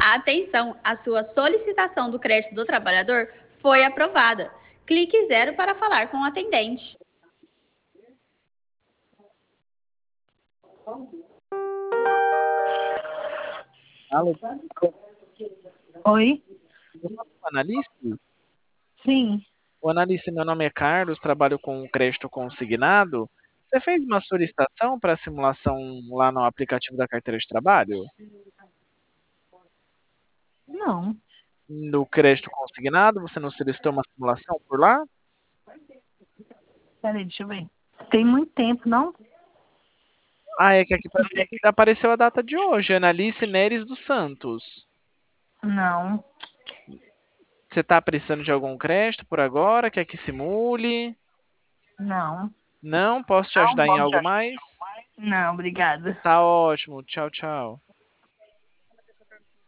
Atenção, a sua solicitação do crédito do trabalhador foi aprovada. Clique 0 para falar com o atendente. Alô, Oi? analista? Sim. O analista, meu nome é Carlos, trabalho com crédito consignado. Você fez uma solicitação para simulação lá no aplicativo da carteira de trabalho? Não. No crédito consignado, você não solicitou uma simulação por lá? Peraí, deixa eu ver. Tem muito tempo, não? Ah, é que aqui pra mim apareceu a data de hoje, Analice Neres dos Santos. Não. Você está precisando de algum crédito por agora? Quer que simule? Não. Não? Posso te ajudar em algo mais? Não, obrigada. Tá ótimo. Tchau, tchau.